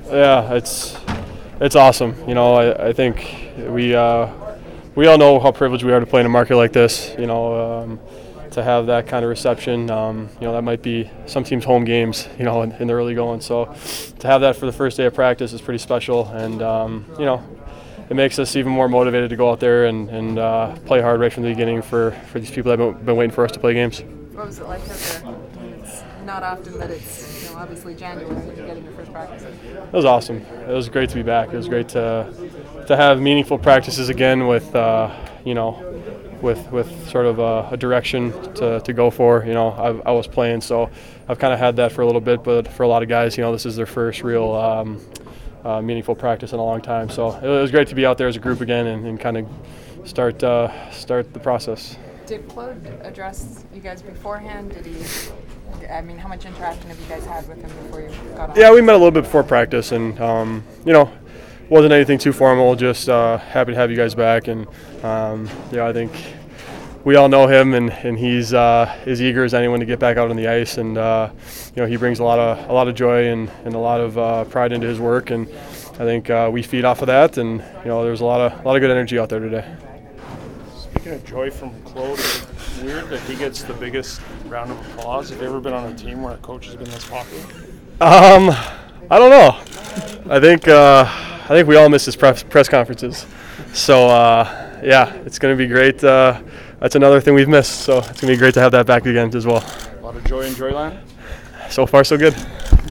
Yeah, it's awesome. You know, I think we all know how privileged we are to play in a market like this. You know, to have that kind of reception. You know, that might be some teams' home games. You know, in the early going. So to have that for the first day of practice is pretty special, and you know, it makes us even more motivated to go out there and play hard right from the beginning for these people that have been waiting for us to play games. What was it like out there? I mean, it's not often that it's, you know, obviously January and you're getting your first practice. It was awesome. It was great to be back. It was great to have meaningful practices again with you know, with sort of a direction to go for. You know, I was playing, so I've kind of had that for a little bit, but for a lot of guys, you know, this is their first real meaningful practice in a long time. So it was great to be out there as a group again and kind of start the process. Did Claude address you guys beforehand? Did he? I mean, how much interaction have you guys had with him before you got on? Yeah, we met a little bit before practice, and you know, wasn't anything too formal. Just happy to have you guys back, and yeah, I think we all know him, and he's as eager as anyone to get back out on the ice, and you know, he brings a lot of joy and a lot of pride into his work, and I think we feed off of that, and you know, there's a lot of good energy out there today. Speaking of joy from Claude, is it weird that he gets the biggest round of applause? Have you ever been on a team where a coach has been this popular? I don't know. I think we all miss his press conferences. So yeah, it's going to be great. That's another thing we've missed. So it's going to be great to have that back again as well. A lot of joy in Joyland? So far, so good.